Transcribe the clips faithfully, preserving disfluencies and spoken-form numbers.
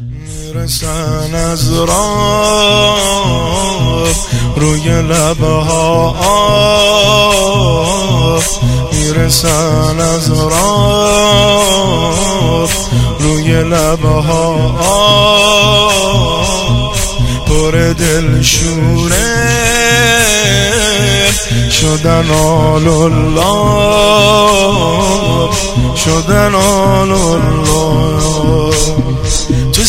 میرسن از راه روی لبها آب، میرسن از راه روی لبها آب، پر دل شوره شدن آل الله، شدن آل الله. تو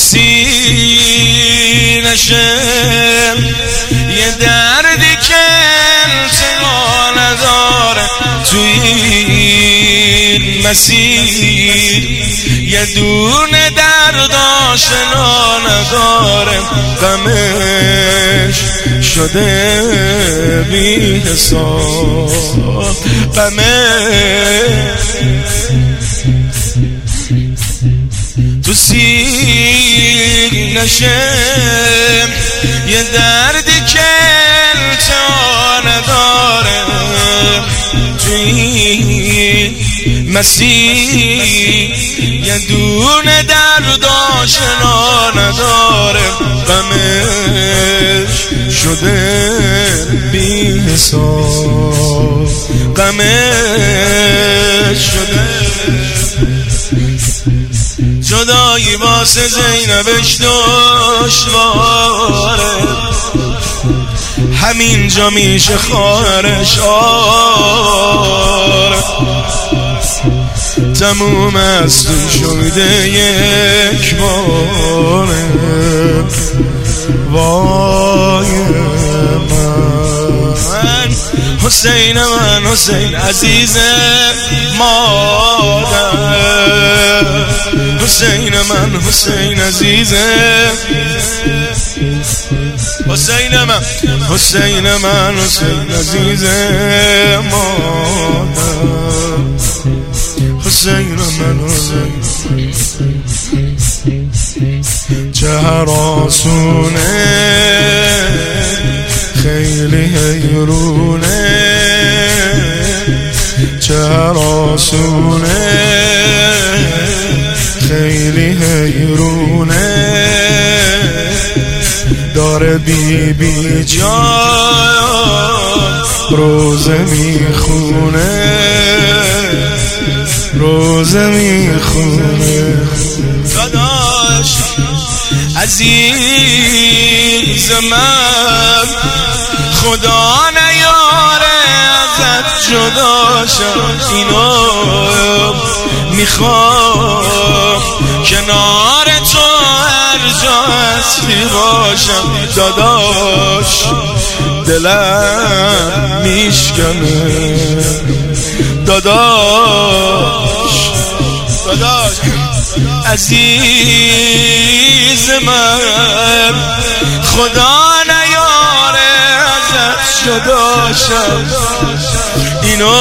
سینه‌شه یه دردی که انتها نداره، تو این مسیر یه دونه درد آشنا نداره، غمش شده بی حساب، غمش تو سینه‌شه یه دردی که انتها نداره، توی مسیر یه دونه درد آشنا نداره، غمش شده بی حساب، غمش شده. جدایی واسه زینبش دشواره، همینجا میشه خواهرش آره، تموم از تو شده یک باره. وای من حسین، من حسین عزیز مادر، حسین من حسین عزیز، حسین من حسین من حسین عزیز مادر، حسین من حسین. چه هراسونه خیلی حیرونه، چه هراسونه خیلی حیرونه، داره بی بی جان روزه میخونه، روزه میخونه. داداش عزیز من خدا نیاره ازت جدا شم، اینو میخوام کنار تو هر جا هستی باشم. داداش دلم میشکنه، داداش داداش عزیز من خدا نیاره ازت جدا شم، اینو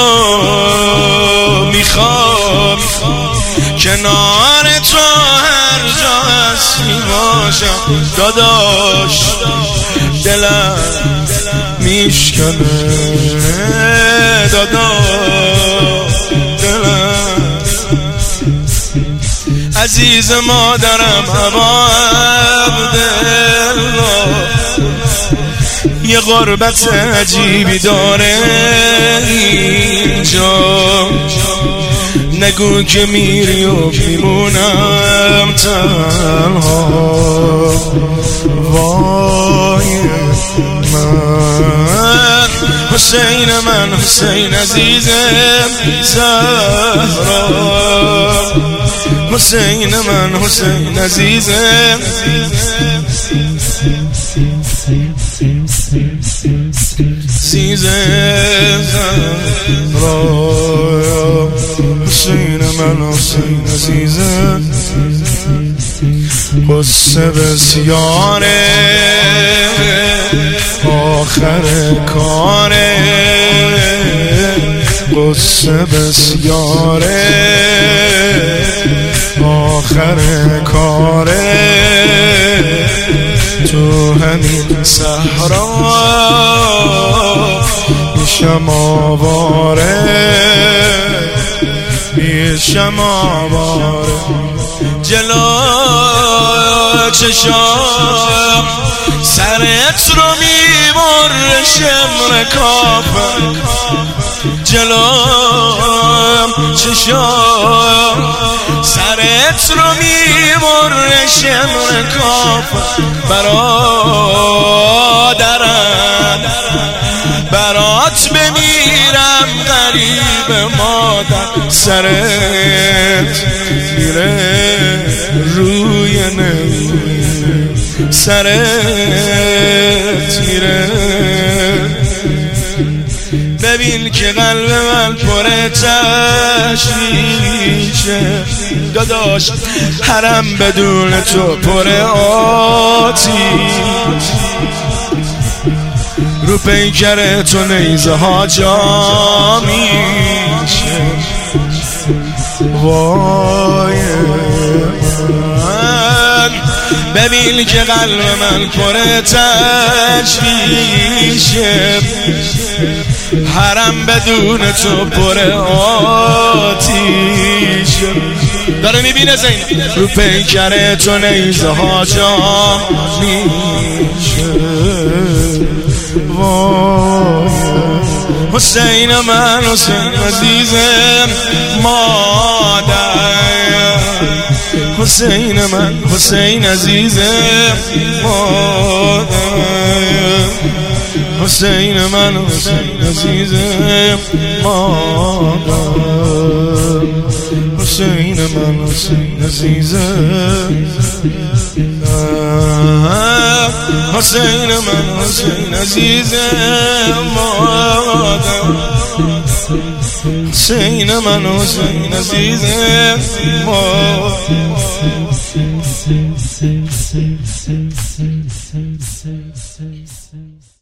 میخوام کنار تو هر جا هستی باشم. داداش دلم میشکنه، داداش دلم. عزیز مادرم ابا عبدالله یه غربت عجیبی داره اینجا، نگو که میری و میمونم تنها. وای من حسین، من حسین عزیزم زهرا، حسین من حسین عزیزم، عزیزم زهرا، حسین من حسین عزیزم. قصه بسیاره آخر کاره، قصه بسیاره آخر کاره، تو همین صحرا میشم آواره، میشم آواره. جلو چشام سرت رو میبره شمر کافر جلوم چشام سرت رو میبره شمر کافر برادرم برات بمیرم غریب مادر سرت میره روی نمیره سرت میره ببین که قلب من پر تشویشه داداش حرم بدون تو پر آتیش رو پیکر تو نیزه ها جا میشه وای من ببین که قلب من پر تشویشه حرم بدون تو پر آتیش داره میبینه زین رو پیکر تو نیزه ها جا میشه وای حسین من حسین عزیزم مادر حسین من حسین عزیزم مادر حسین من حسین عزیزم مادر حسین من حسین عزیزم حسین من حسین عزیزم مادر حسین من حسین عزیزم مادر